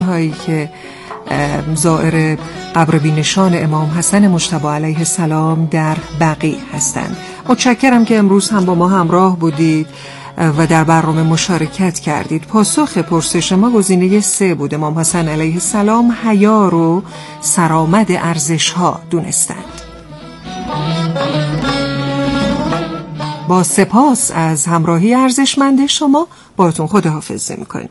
هایی که زائر قبر بینشان امام حسن مجتبی علیه السلام در بقیع هستند. متشکرم که امروز هم با ما همراه بودید و در برنامه مشارکت کردید. پاسخ پرسش ما گزینه 3 بود. امام حسن علیه السلام حیا رو سرآمد ارزش ها دونستند. با سپاس از همراهی ارزشمند شما باهاتون خداحافظی میکنیم.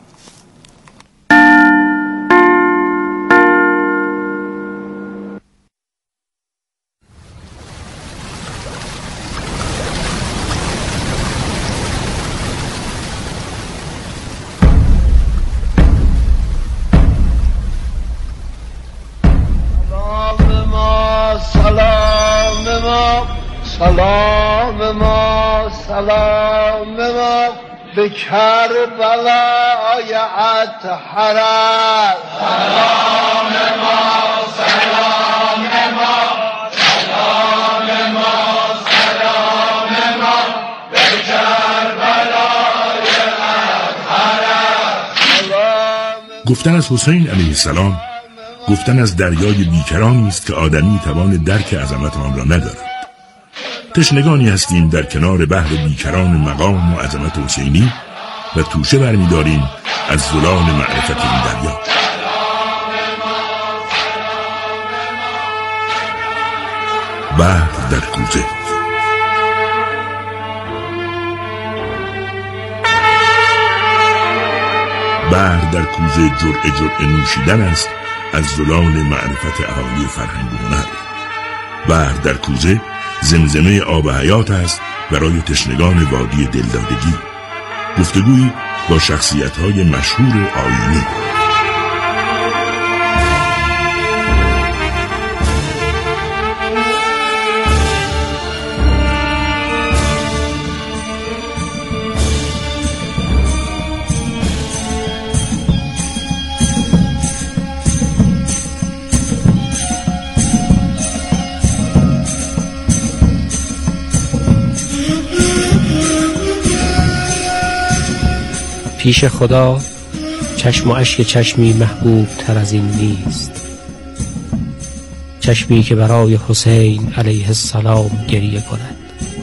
سلام ما به کربلای اطهر. سلام ما سلام ما سلام ما سلام ما به کربلای اطهر. گفتن از حسین علیه السلام گفتن از دریای بیکرانی است که آدمی توان درک عظمت آن را ندارد. تشنگانی هستیم در کنار بحر بیکران مقام و عظمت حسینی و توشه برمی‌داریم از زلال معرفت این دریا. بحر در کوزه. بحر در کوزه جرعه نوشیدن است از زلال معرفت اهالی فرهنگ و هنر. بحر در کوزه زمزمه آب حیات است برای تشنگان وادی دلدادگی. گفتگویی با شخصیت‌های مشهور آیینی. پیش خدا چشم و اشک چشمی محبوب تر از این نیست. چشمی که برای حسین علیه السلام گریه کند،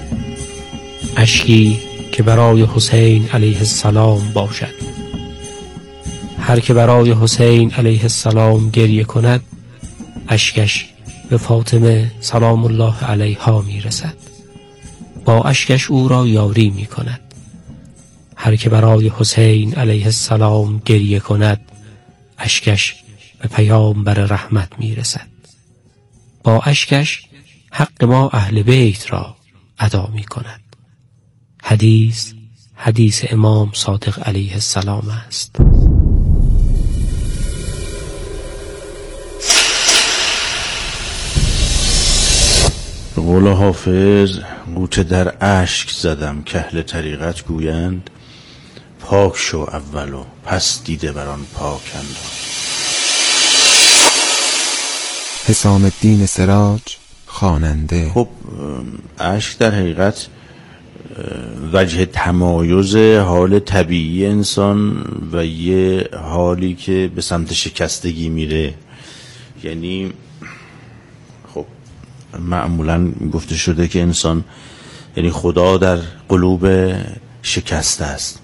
اشکی که برای حسین علیه السلام باشد. هر که برای حسین علیه السلام گریه کند، اشکش به فاطمه سلام الله علیها میرسد، با اشکش او را یاری میکند. هر که برای حسین علیه السلام گریه کند، اشکش به پیامبر رحمت میرسد، با اشکش حق ما اهل بیت را ادا می کند. حدیث امام صادق علیه السلام است. به قول حافظ غوطه در اشک زدم که اهل طریقت گویند پاک شو اول و پس دیده بران پاک انداز. حسام الدین سراج خواننده. خب اشک در حقیقت وجه تمایز حال طبیعی انسان و یه حالی که به سمت شکستگی میره. یعنی خب معمولا گفته شده که انسان، یعنی خدا در قلوب شکسته است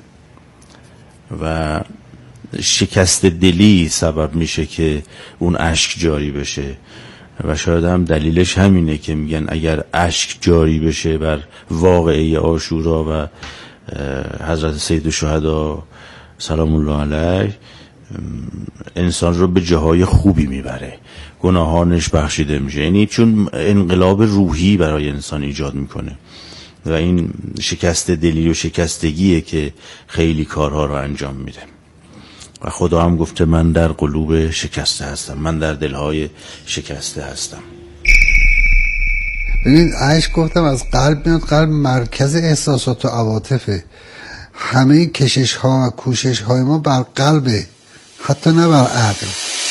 و شکست دلی سبب میشه که اون اشک جاری بشه و شاید هم دلیلش همینه که میگن اگر اشک جاری بشه بر واقعه عاشورا و حضرت سید الشهدا سلام الله علیه، انسان رو به جاهای خوبی میبره، گناهانش بخشیده میشه. یعنی چون انقلاب روحی برای انسان ایجاد میکنه و این شکست دلی و شکستگیه که خیلی کارها رو انجام میده. و خدا هم گفته من در قلوب شکسته هستم، من در دلهای شکسته هستم. ببین عشق گفتم از قلب میاد. قلب مرکز احساسات و عواطفه. همه کشش ها و کوشش های ما بر قلبه، حتی نه بر عقل.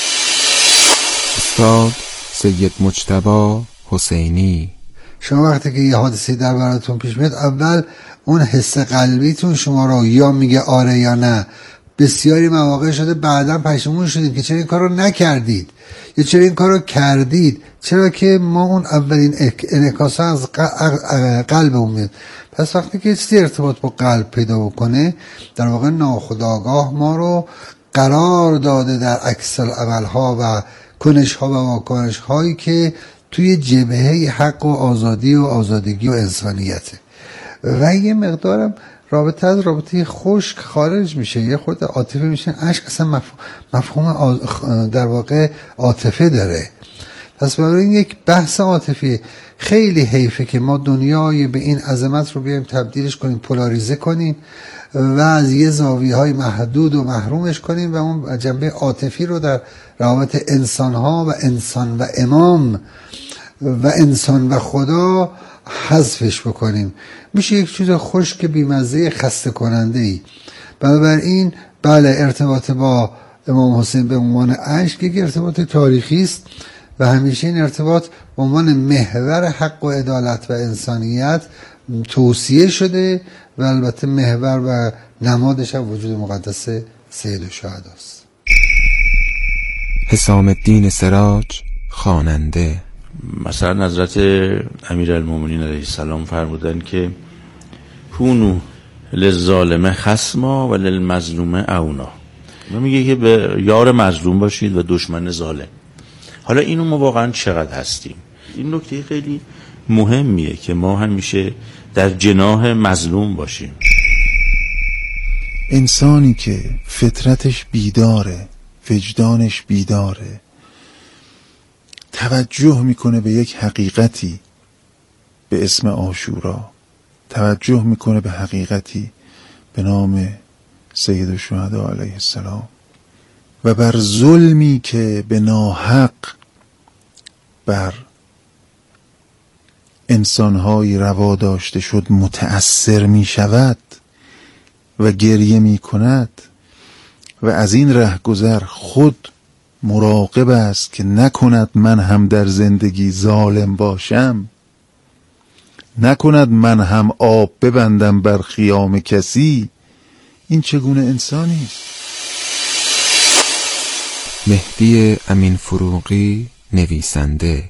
استاد سید مجتبی حسینی. شما وقتی که یه حادثه در براتون پیش میاد، اول اون حس قلبیتون شما رو یا میگه آره یا نه، بسیاری مواقع شده بعداً پشیمون شدیم که چرا این کار رو نکردید یا چرا این کار رو کردید، چرا که ما اون اولین انعکاس از قلبمون میاد. پس وقتی که چیزی ارتباط با قلب پیدا بکنه، در واقع ناخودآگاه ما رو قرار داده در عکس العمل‌ها و کنش‌ها و واکنش‌هایی که توی جبهه حق و آزادی و آزادگی و انسانیته و یه مقدارم رابطه از رابطه خشک خارج میشه، یه خورده عاطفه میشه. عشق اصلا مفهوم در واقع عاطفه داره. پس بنابراین یک بحث عاطفی خیلی حیفه که ما دنیای به این عظمت رو بیایم تبدیلش کنیم، پولاریزه کنیم و از یه زاویه‌های محدود و محرومش کنیم و اون جنبه عاطفی رو در روابط انسان‌ها و انسان و امام و انسان و خدا حذفش بکنیم. میشه یک چیز خشک بیمزه خسته کننده ای. بنابراین بله، ارتباط با امام حسین به عنوان عشق یک ارتباط تاریخی است و همیشه این ارتباط به عنوان محور حق و عدالت و انسانیت توصیه شده و البته محور و نمادش هم وجود مقدس سید الشهدا است. حسام الدین سراج، خواننده. مثلا حضرت امیرالمومنین علیه السلام فرمودن که کونو للظالم خصما و للمظلوم عونا. میگه که به یار مظلوم باشید و دشمن ظالم. حالا اینو ما واقعا چقدر هستیم؟ این نکته خیلی مهمیه که ما همیشه در جناح مظلوم باشیم. انسانی که فطرتش بیداره، وجدانش بیداره، توجه میکنه به یک حقیقتی به اسم عاشورا، توجه میکنه به حقیقتی به نام سید الشهدا علیه السلام و بر ظلمی که به ناحق بر انسانهای روا داشته شد متأثر می شود و گریه می کند و از این رهگذر خود مراقب است که نکند من هم در زندگی ظالم باشم، نکند من هم آب ببندم بر خیام کسی. این چگونه انسانی است؟ مهدی امین فروغی، نویسنده.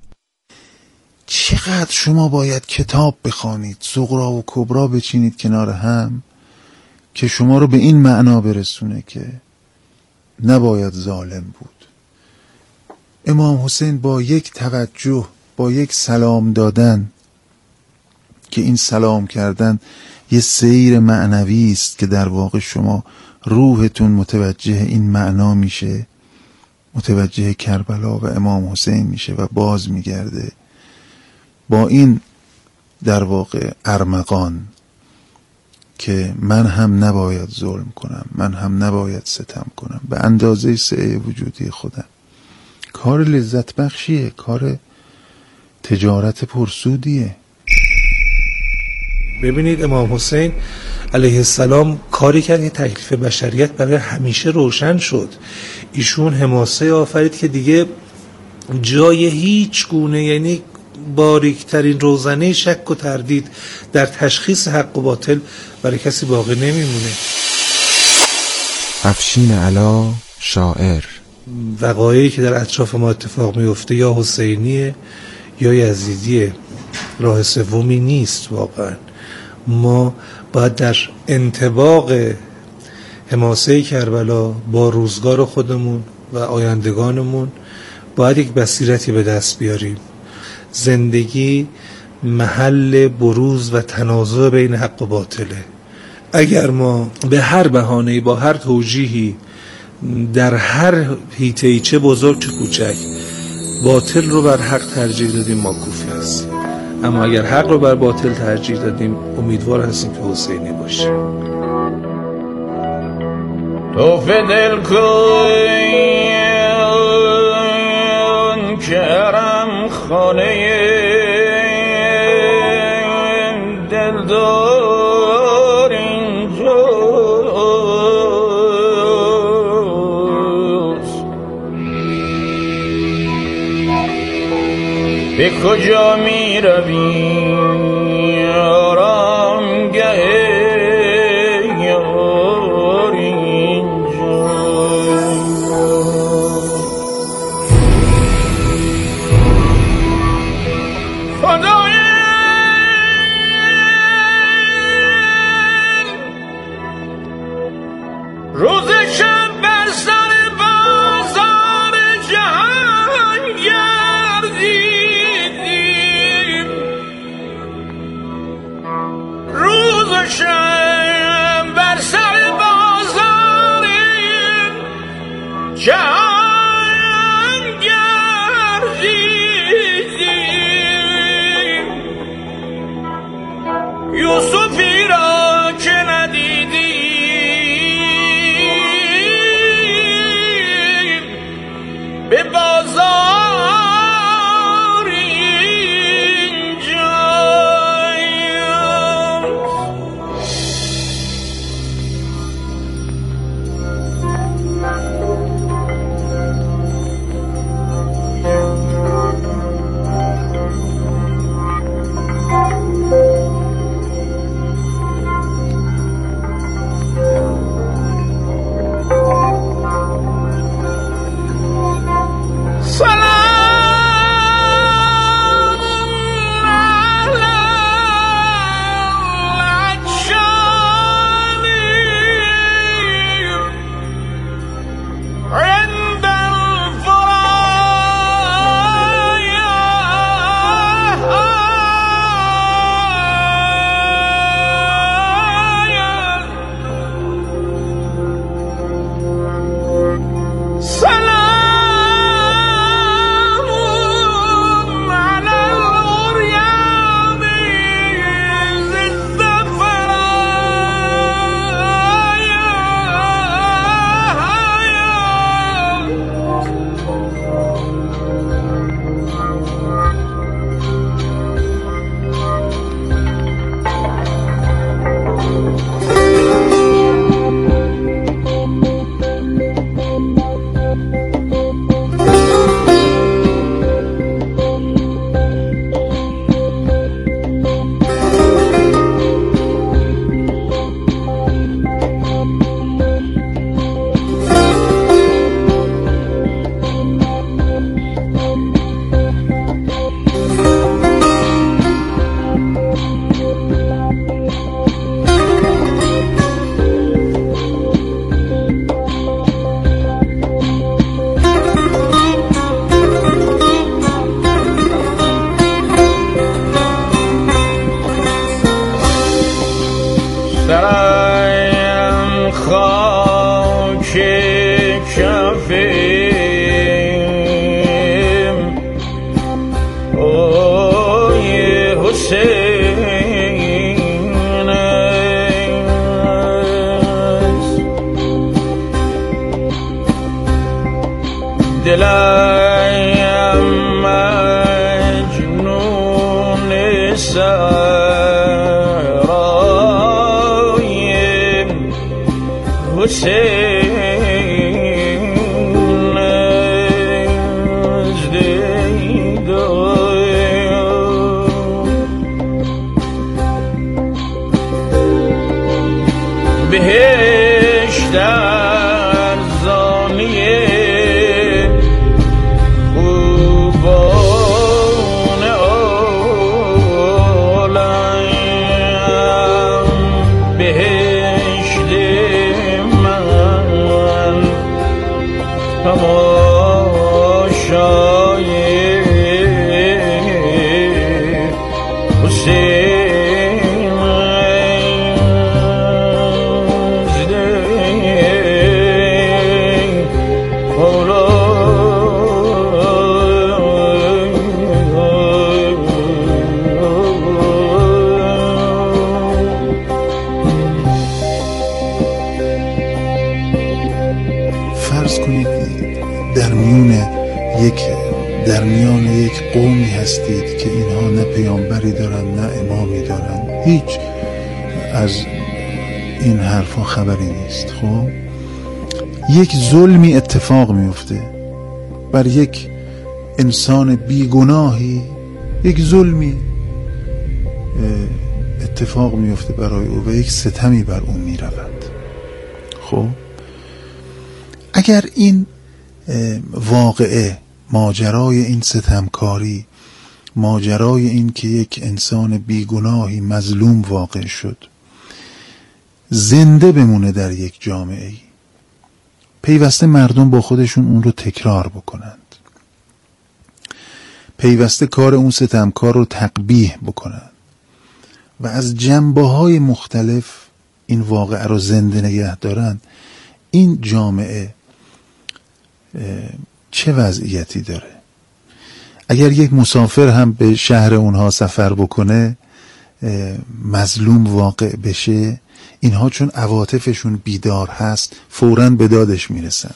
چقدر شما باید کتاب بخوانید، صغرا و کبرا بچینید کنار هم که شما رو به این معنا برسونه که نباید ظالم بود. امام حسین با یک توجه، با یک سلام دادن، که این سلام کردن یه سیر معنوی است که در واقع شما روحتون متوجه این معنا میشه، متوجه کربلا و امام حسین میشه و باز میگرده با این در واقع ارمغان که من هم نباید ظلم کنم، من هم نباید ستم کنم به اندازه سعی وجودی خودم. کار لذت بخشیه، کار تجارت پرسودیه. ببینید امام حسین علیه السلام کاری کرد که تکلیف بشریت برای همیشه روشن شد. ایشون حماسه آفرید که دیگه جای هیچ گونه، یعنی باریکترین روزنه شک و تردید در تشخیص حق و باطل برای کسی باقی نمیمونه. افشین علا، شاعر. وقایعی که در اطراف ما اتفاق میفته یا حسینیه یا یزیدیه، راه سومی نیست. واقعا ما باید در انطباق حماسه کربلا با روزگار خودمون و آیندگانمون باید یک بصیرتی به دست بیاریم. زندگی محل بروز و تنازع بین حق و باطله. اگر ما به هر بهانه‌ای، با هر توجیهی، در هر حیطه‌ای، چه بزرگ چه کوچک، باطل رو بر حق ترجیح دادیم، ما کوفی هستیم. اما اگر حق رو بر باطل ترجیح دادیم، امیدوار هستیم که حسینی باشیم. تو فدل کن کرم خانه دلدار اینجاست، به کجا می روی آرامگه یاری؟ یوسفی را که ندیدی به بازار اینجا. سرم خاک کفیم اوی حسین است، دلم مجنون حسین از دیدار بهشت ارزانی خوبان عالم، بهشت تماشای حسین فرض کنید در میان یک قومی هستید که اینها نه پیامبری دارن نه امامی دارن، هیچ از این حرفا خبری نیست. خب یک ظلمی اتفاق میفته بر یک انسان بیگناهی، یک ظلمی اتفاق میفته برای او و یک ستمی بر او میرود. خب اگر این واقعه، ماجرای این ستمکاری، ماجرای این که یک انسان بیگناهی مظلوم واقع شد زنده بمونه در یک جامعه ای، پیوسته مردم با خودشون اون رو تکرار بکنند، پیوسته کار اون ستمکار رو تقبیح بکنند و از جنبه‌های مختلف این واقعه رو زنده نگه دارن، این جامعه چه وضعیتی داره. اگر یک مسافر هم به شهر اونها سفر بکنه مظلوم واقع بشه، اینها چون عواطفشون بیدار هست فوراً به دادش میرسن.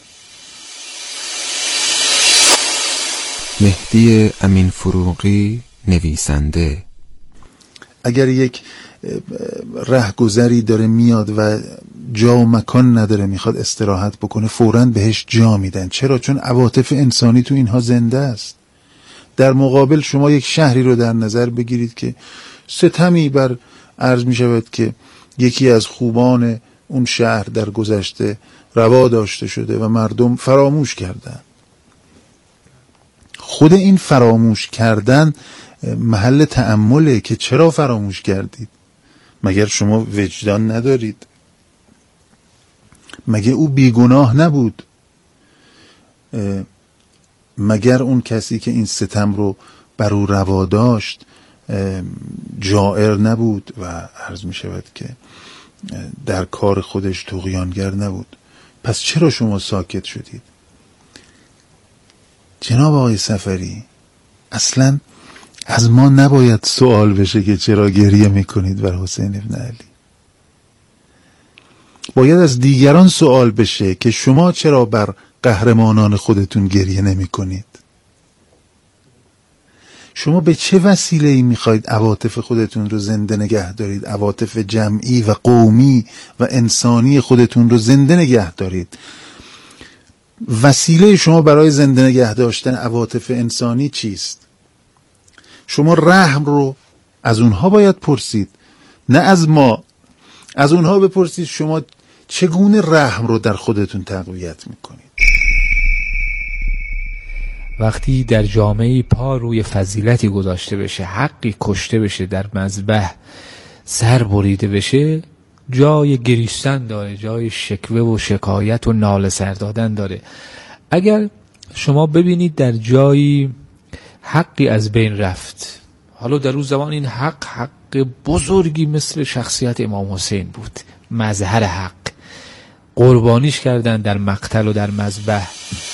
مهدی امین فروغی نویسنده. اگر یک رهگذری داره میاد و جا و مکان نداره میخواد استراحت بکنه فوراً بهش جا میدن. چرا؟ چون عواطف انسانی تو اینها زنده است. در مقابل شما یک شهری رو در نظر بگیرید که ستمی بر عرض می شود که یکی از خوبان اون شهر در گذشته روا داشته شده و مردم فراموش کردن. خود این فراموش کردن محل تأمله که چرا فراموش کردید؟ مگر شما وجدان ندارید؟ مگه او بیگناه نبود؟ مگر اون کسی که این ستم رو بر او روا داشت جائر نبود و عرض می شود که در کار خودش طغیانگر نبود؟ پس چرا شما ساکت شدید؟ جناب آقای صفری، اصلا از ما نباید سوال بشه که چرا گریه میکنید بر حسین ابن علی. باید از دیگران سوال بشه که شما چرا بر قهرمانان خودتون گریه نمی کنید؟ شما به چه وسیله‌ای میخواید عواطف خودتون رو زنده نگه دارید؟ عواطف جمعی و قومی و انسانی خودتون رو زنده نگه دارید. وسیله شما برای زنده نگه داشتن عواطف انسانی چیست؟ شما رحم رو از اونها باید پرسید، نه از ما. از اونها بپرسید شما چگونه رحم رو در خودتون تقویت میکنید. وقتی در جامعه پا روی فضیلتی گذاشته بشه، حقی کشته بشه، در مذبح سر بریده بشه، جای گریستن داره، جای شکوه و شکایت و ناله سر دادن داره. اگر شما ببینید در جایی حقی از بین رفت، حالا در اون زمان این حق بزرگی مثل شخصیت امام حسین بود، مظهر حق، قربانیش کردن در مقتل و در مذبح.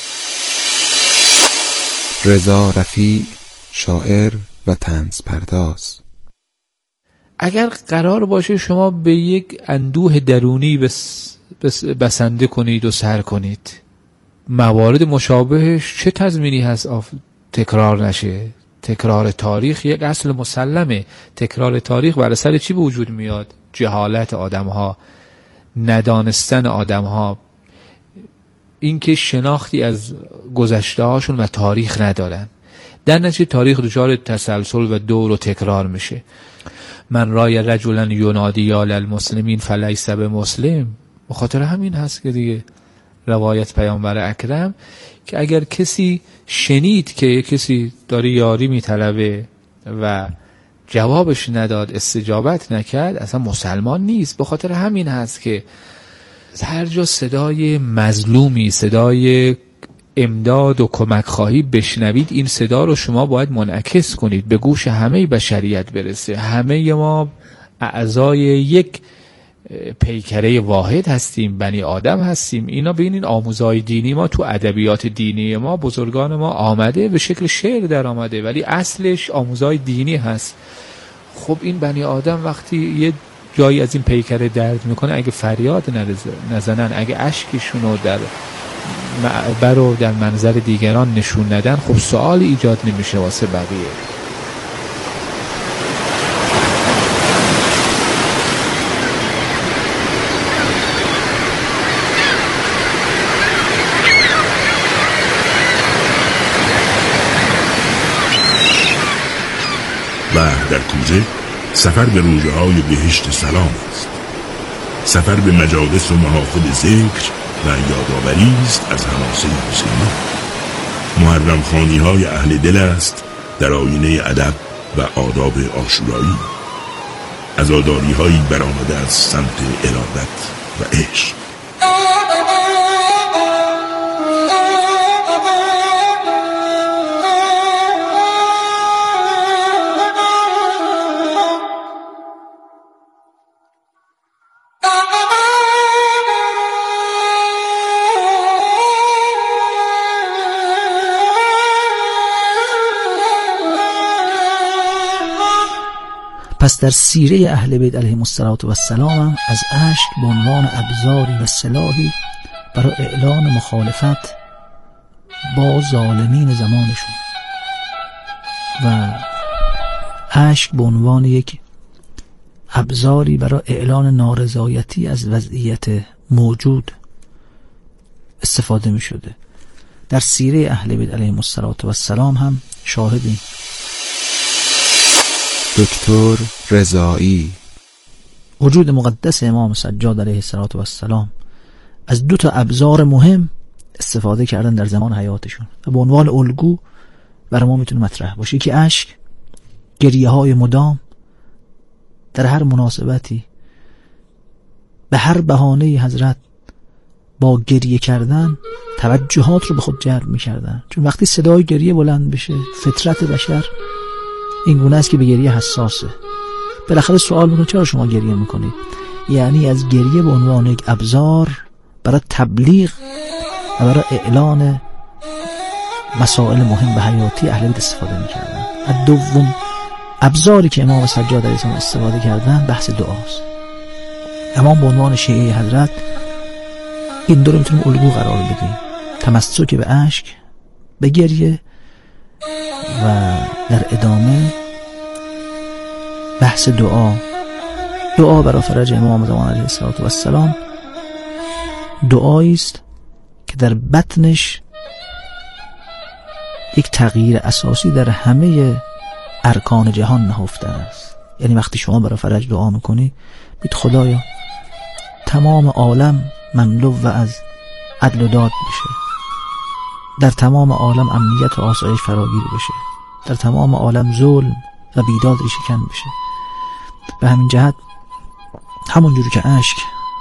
رضا رفیع، شاعر و طنز پرداز. اگر قرار باشه شما به یک اندوه درونی بسنده کنید و سر کنید، موارد مشابهش چه تضمینی هست تکرار نشه؟ تکرار تاریخ یک اصل مسلمه. تکرار تاریخ بر اثر چی به وجود میاد؟ جهالت آدم‌ها، ندانستن آدم‌ها، اینکه شناختی از گذشته هاشون و تاریخ ندارن. در نتیجه تاریخ دچار تسلسل و دور و تکرار میشه. من رای رجلا ینادی یا للمسلمین فلیس بمسلم. بخاطر همین هست که دیگه روایت پیامبر اکرم که اگر کسی شنید که کسی داره یاری میطلبه و جوابش نداد، استجابت نکرد، اصلا مسلمان نیست. بخاطر همین هست که هر جا صدای مظلومی، صدای امداد و کمک خواهی بشنوید، این صدا رو شما باید منعکس کنید، به گوش همه بشریت برسه. همه ما اعضای یک پیکره واحد هستیم، بنی آدم هستیم. اینا ببینین آموزهای دینی ما تو ادبیات دینی ما، بزرگان ما آمده به شکل شعر در آمده، ولی اصلش آموزهای دینی هست. خب این بنی آدم وقتی یه جایی از این پیکره درد میکنه، اگه فریاد نزنن، اگه اشکشون رو در معبر و در منظر دیگران نشون ندن، خب سوال ایجاد نمیشه واسه بقیه. بحر در کوزه سفر به روزه های بهشت سلام است. سفر به مجالس و محافل ذکر و یادآوری است از حماسه حسینی. محرم خوانی های اهل دل است در آینه ادب و آداب عاشورایی. عزاداری هایی برآمده از سمت ارادت و عشق. پس در سیره اهل بیت علیهم السلام هم از اشک به عنوان ابزاری و سلاحی برای اعلان مخالفت با ظالمین زمانشون و اشک به عنوان یک ابزاری برای اعلان نارضایتی از وضعیت موجود استفاده می شده. در سیره اهل بیت علیهم السلام هم شاهدیم. دکتر رضایی وجود مقدس امام سجاد علیه السلام از 2 ابزار مهم استفاده کردن در زمان حیاتشون و به عنوان الگو برای ما میتونه مطرح باشه که اشک، گریه های مدام در هر مناسبتی، به هر بهانه‌ای حضرت با گریه کردن توجهات رو به خود جلب می‌کردن. چون وقتی صدای گریه بلند بشه فطرت بشر این گونه است که به گریه حساسه. بالاخره سوال میکنه چرا شما گریه میکنید؟ یعنی از گریه به عنوان یک ابزار برای تبلیغ و برای اعلان مسائل مهم و حیاتی اهل بیت استفاده میکردن. از دوم ابزاری که امام سجاد علیه السلام استفاده کردن بحث دعاست. امام به عنوان شیعه حضرت این دو رو میتونیم الگو قرار بدیم: تمسک به اشک، به گریه و در ادامه بحث دعا برای فرج امام زمان علیه السلام. دعایی است که در بطنش یک تغییر اساسی در همه ارکان جهان نهفته است. یعنی وقتی شما برای فرج دعا میکنی بید خدایا تمام عالم مملو و از عدل و داد بشه، در تمام عالم امنیت و آسایش فراگیر بشه، در تمام عالم ظلم و بیداد ریشه‌کن بشه. به همین جهت همون جوری که اشک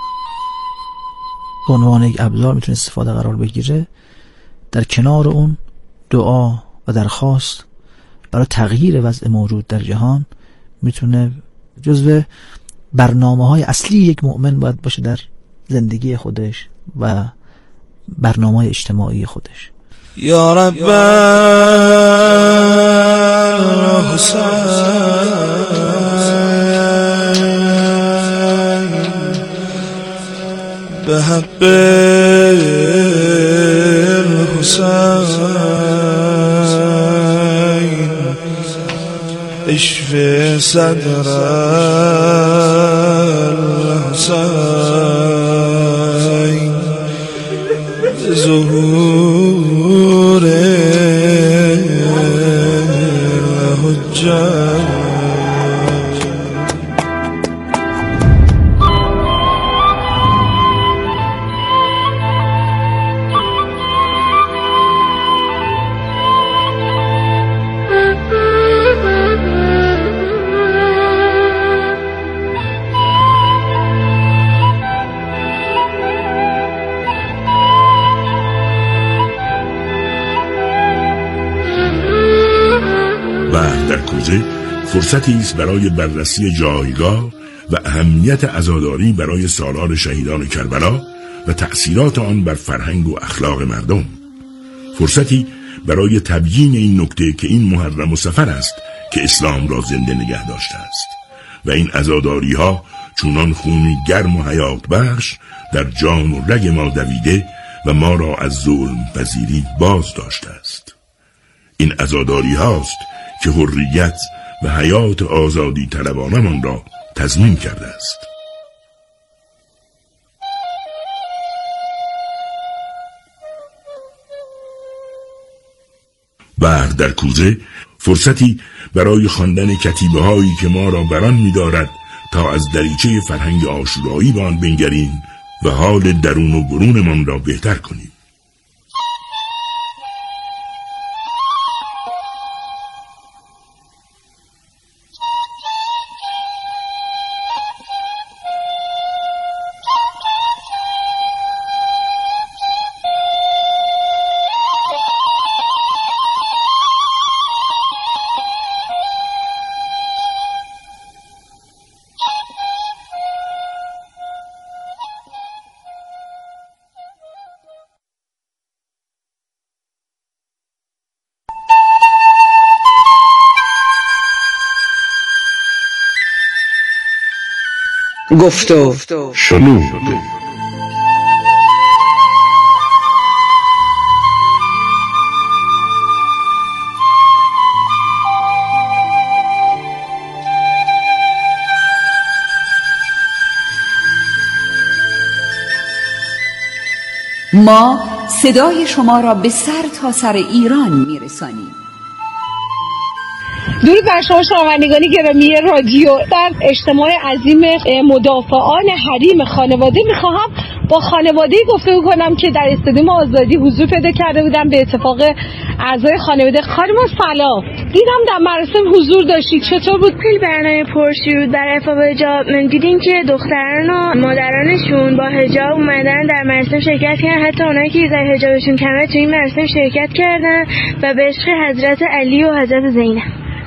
به عنوان یک ابزار میتونه استفاده قرار بگیره، در کنار اون دعا و درخواست برای تغییر وضع موجود در جهان میتونه جزو برنامه‌های اصلی یک مؤمن باید باشه در زندگی خودش و برنامه‌های اجتماعی خودش. یا رب حسین به حق حسین اشف صدر الحسین ظهور الحجت. فرصتی است برای بررسی جایگاه و اهمیت عزاداری برای سالار شهیدان کربلا و تأثیرات آن بر فرهنگ و اخلاق مردم. فرصتی برای تبیین این نکته که این محرم و سفر است که اسلام را زنده نگه داشته است و این عزاداری ها چونان خونی گرم و حیات بخش در جان و رگ ما دویده و ما را از ظلم پذیری باز داشته است. این عزاداری هاست که حریت و حیات آزادی طلبانمان را تضمین کرده است. بحر در کوزه فرصتی برای خواندن کتیبه هایی که ما را بران می دارد تا از دریچه فرهنگ عاشورایی به آن بنگریم و حال درون و برونمان را بهتر کنیم. گفتو شنود. ما صدای شما را به سر تا سر ایران میرسانیم. درود بر شما شنوندگان گرامی رادیو. در اجتماع عظیم مدافعان حریم خانواده میخواهم با خانواده گفتگو کنم که در استادیوم آزادی حضور پیدا کرده بودم. به اتفاق اعضای خانواده. خانم سلام، دیدم در مراسم حضور داشتید، چطور بود؟ خیلی برنامه پرشور. در افاق حجاب دیدیم که دختران و مادرانشون با حجاب اومدن در مراسم شرکت کردن، حتی اونایی که زیر حجابشون کمه تو این مراسم شرکت کردن و به عشق حضرت علی و حضرت زینب.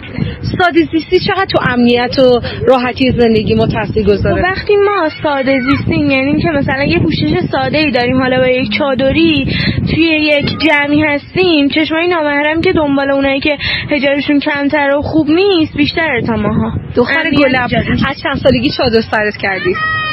ساده زیستی چقدر تو امنیت و راحتی زندگی ما تاثیرگذاره؟ وقتی ما ساده زیستیم یعنی که مثلا یه پوشش ساده ای داریم، حالا با یک چادری توی یک جمعی هستیم، چشمای نامحرم که دنبال اونایی که حجابشون کمتر و خوب نیست بیشتره تا ماها. دختر گلم، از چند سالگی چادر سرت کردی؟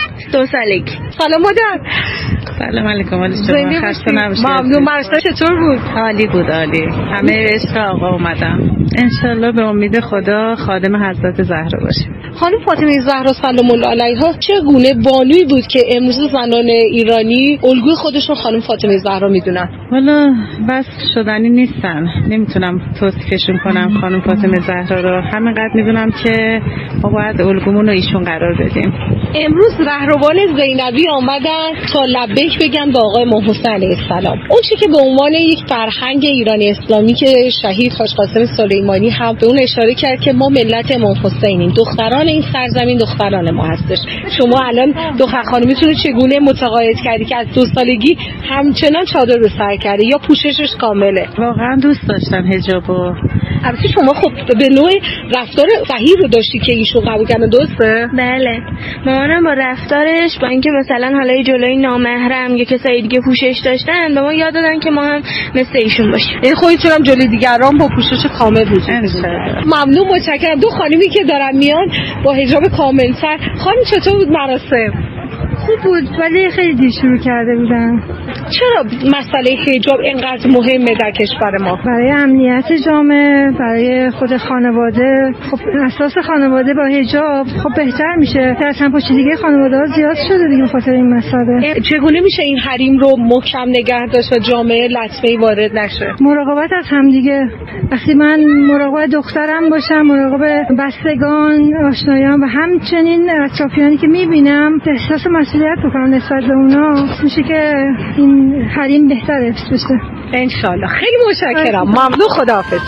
2 سالگی. سلام مادر. سلام علیکم. حالش شما خسته نباشید. ممنون. مراسم چطور بود؟ عالی بود، عالی. همه عشق آقا اومدن. انشالله به امید خدا خادم حضرت زهرا باشیم. خانم فاطمه زهرا سلام الله علیها چگونه بانویی بود که امروز زنان ایرانی الگوی خودشون خانم فاطمه زهرا میدونن؟ والا بس شدنی نیستن، نمیتونم توصیفشون کنم خانم فاطمه زهرا رو. همینقدر میدونم که ما باید الگومون رو ایشون قرار بدیم. امروز رهروان زینبی آمدن تا لبیک بگن به آقای امام حسین علیه السلام. اون چی که به عنوان یک فرهنگ ایرانی اسلامی که شهید حاج قاسم سلیمانی هم به اون اشاره کرد که ما ملت امام حسینیم، دختران این سرزمین دختران ما هستش. شما الان دختر خانمیتون چگونه متقاعد کردی که از 2 سالگی همچنان چادر رو سر کرده یا پوششش کامله؟ واقعا دوست داشتن حجابو. البته شما خب به نوع رفتار صحیح رو داشتی که ایشون قبول کردن، درسته؟ بله. مامانم با رفتارش با اینکه مثلا حالا جلوی نامحرم یا کسای دیگه پوشش داشتن به ما یاد دادن که ما هم مثل ایشون باشیم. این خودتون هم جلوی دیگران با پوشش کامل وجود. ممنون، متشکرم. 2 خانمی که دارن میان با حجاب کامل سر. خانم چطور بود مراسم؟ خوب بود ولی خیلی دیر شروع کرده بودن. چرا مسئله حجاب اینقدر مهمه در کشور ما؟ برای امنیت جامعه، برای خود خانواده. خب اساس خانواده با حجاب خب بهتر میشه. در همپاشیدگی خانواده ها زیاد شده دیگه خاطر این مسئله. چگونه میشه این حریم رو محکم نگه داشت و جامعه لطمه‌ای وارد نشه؟ مراقبت از همدیگه. وقتی من مراقب دخترم باشم، مراقب بستگان، آشنایان و همچنین اطرافیانی که میبینم احساس مسئولیت بکنم نسبت به اونا، میشه که این حریم بهتر حفظ بشه انشالله. خیلی متشکرم. ممنون. خداحافظ.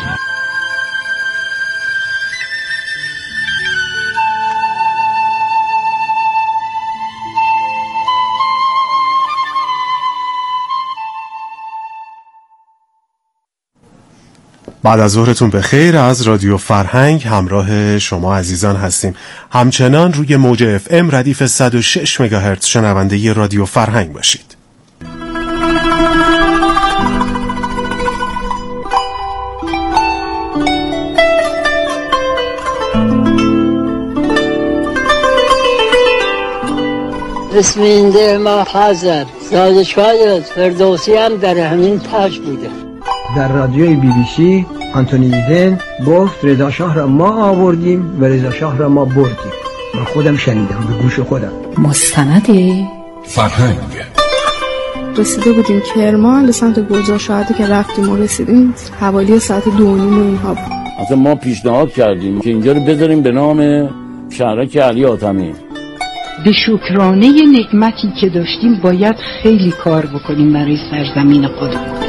بعد از ظهرتون بخیر. از رادیو فرهنگ همراه شما عزیزان هستیم. همچنان روی موج اف ام ردیف 106 مگاهرتز شنونده رادیو فرهنگ باشید. اسم این ده ما حضر زادشاید فردوسی هم در همین تاج بوده. در رادیوی بی بی سی آنتونی ایدن گفت رضا شاه را ما آوردیم و رضا شاه را ما بردیم. من خودم شنیدم به گوش خودم. مستند فرهنگ. رسیده بودیم کرمان به سمت گلزار شهادی که رفتیم و رسیدیم حوالی ساعت 2:30 اینها بود. اصلا ما پیشنهاد کردیم که اینجا رو بذاریم به نام شهرک علی حاتمی. به شکرانه نعمتی که داشتیم باید خیلی کار بکنیم برای سرزمین خودمون.